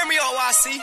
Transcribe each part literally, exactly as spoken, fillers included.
Turn me on, Y C.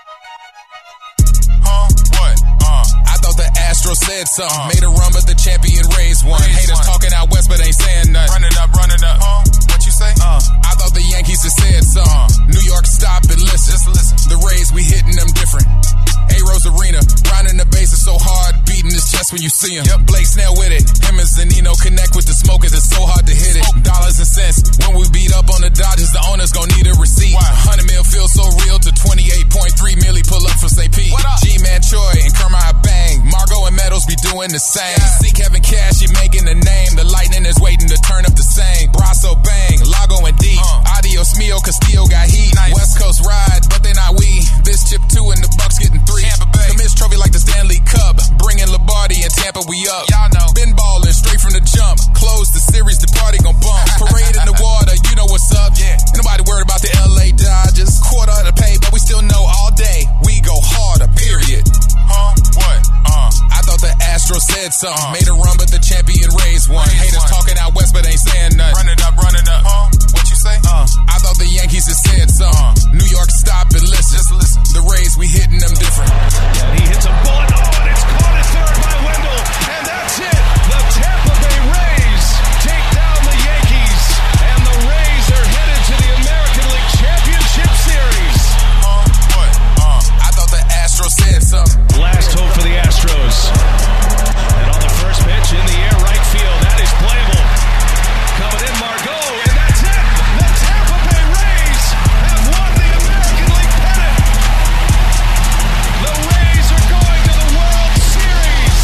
Huh? What? Uh. I thought the Astros said something. Uh. Made a run, but the champion raised one. Raised Haters one. Talking out west, but ain't saying nothing. Running up, running up. Huh? What you say? Uh. I thought the Yankees had said something. Uh. New York, stop and listen. Just listen. The Rays, we hitting them different. A-Rose Arena, grinding the bases so hard, beating his chest when you see him. Yep. Blake Snell with it. Him and Zanino connect with the smokers. It's so hard to hit it. Smoke. Dollars and cents. When we beat up on the Dodgers, the owners gon' need a receipt. Wow. one hundred mil feels so real to twenty-eight point three milli pull up from Saint Pete. G-Man Choi and Kermit Bang. Margot and Meadows be doing the same. Yeah. See Kevin Cash, he making the name. The Lightning is waiting to turn up the same. Brasso Bang, Lago and D. Uh. Adios Mio, Castillo got heat. Nice. West Coast ride, but they not we. This chip two and the Bucks getting three. Tampa Bay. The Miss Trophy like the Stanley Cup. Bringing Lombardi and Tampa, we up. Y'all know. Been ballin' straight from the jump. Close the series, the party gon' bump. Parade in the water, you know what's up. Yeah. Ain't nobody worried about the L A Dodgers. Quarter of the pay, but we still know all day. We go harder, period. Huh? What? Uh. I thought the Astros said something. Uh. Made a run, but the champion raised one. Raised Haters one. Talking out west, but ain't saying nothing. Running up, running up. Huh? What you say? Uh. I thought the Yankees had said something. Uh. New York, stop and listen. Just listen. The Rays, we hitting them different. And he hits a bullet. Oh, and it's caught at third by Wendell. And that's it. The Tampa Bay Rays take down the Yankees. And the Rays are headed to the American League Championship Series. Uh, what? Uh, I thought the Astros said something. Last hope for the Astros. And on the first pitch in the air, right field. That is playable. Coming in, Margot. And that's it. The Tampa Bay Rays have won the American League pennant. The Rays are going to the World Series.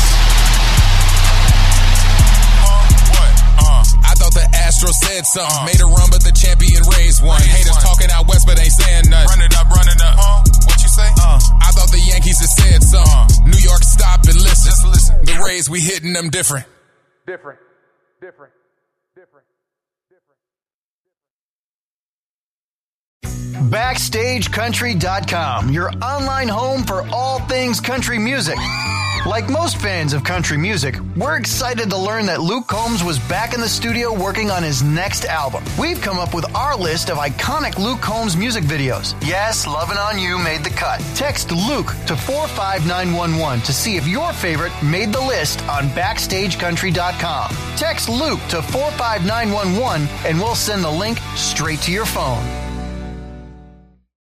Uh, what? Uh, I thought the Astros said something. Uh, Made a run, but the champion raised one. Raised Haters one. Talking out west, but ain't saying nothing. Running up, running up. Uh, what you say? Uh, I thought the Yankees had said something. Uh, New York, stop and listen. Just listen. The Rays, we hitting them different. Different. Different. Different. Backstage Country dot com, your online home for all things country music. Like most fans of country music, we're excited to learn that Luke Combs was back in the studio working on his next album. We've come up with our list of iconic Luke Combs music videos. Yes, Lovin' On You made the cut. Text Luke to four five nine one one to see if your favorite made the list on Backstage Country dot com. Text Luke to four five nine one one and we'll send the link straight to your phone.